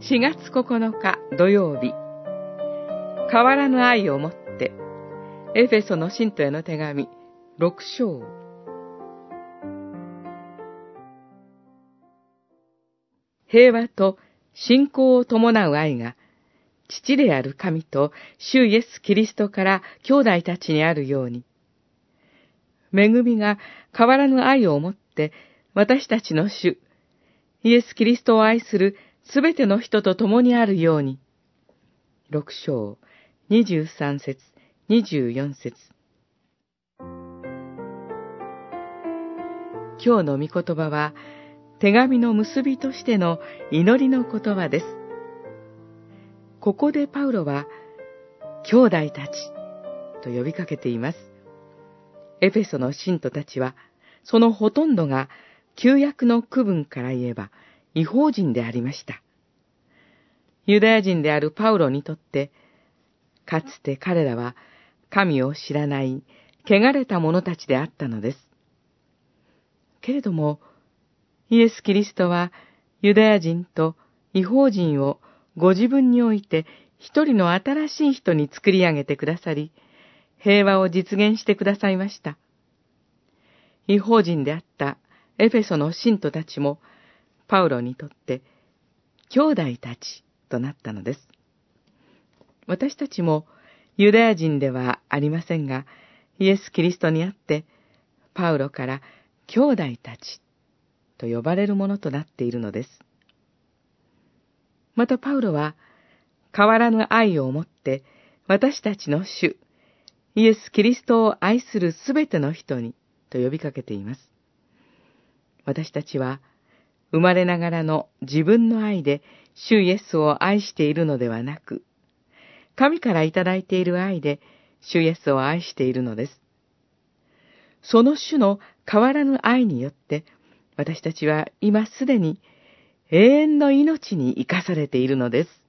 4月9日土曜日、変わらぬ愛をもって、エフェソの信徒への手紙6章。平和と信仰を伴う愛が、父である神と主イエス・キリストから兄弟たちにあるように、恵みが変わらぬ愛をもって私たちの主、イエス・キリストを愛するすべての人と共にあるように。6章23節24節。今日の御言葉は、手紙の結びとしての祈りの言葉です。ここでパウロは、兄弟たちと呼びかけています。エフェソの信徒たちは、そのほとんどが旧約の区分から言えば異邦人でありました。ユダヤ人であるパウロにとって、かつて彼らは神を知らない、汚れた者たちであったのです。けれども、イエス・キリストはユダヤ人と異邦人をご自分において一人の新しい人に作り上げてくださり、平和を実現してくださいました。異邦人であったエフェソの信徒たちも、パウロにとって兄弟たちとなったのです。私たちもユダヤ人ではありませんが、イエス・キリストにあって、パウロから兄弟たちと呼ばれるものとなっているのです。またパウロは、変わらぬ愛をもって私たちの主、イエス・キリストを愛するすべての人にと呼びかけています。私たちは、生まれながらの自分の愛で主イエスを愛しているのではなく、神からいただいている愛で主イエスを愛しているのです。その主の変わらぬ愛によって、私たちは今すでに永遠の命に生かされているのです。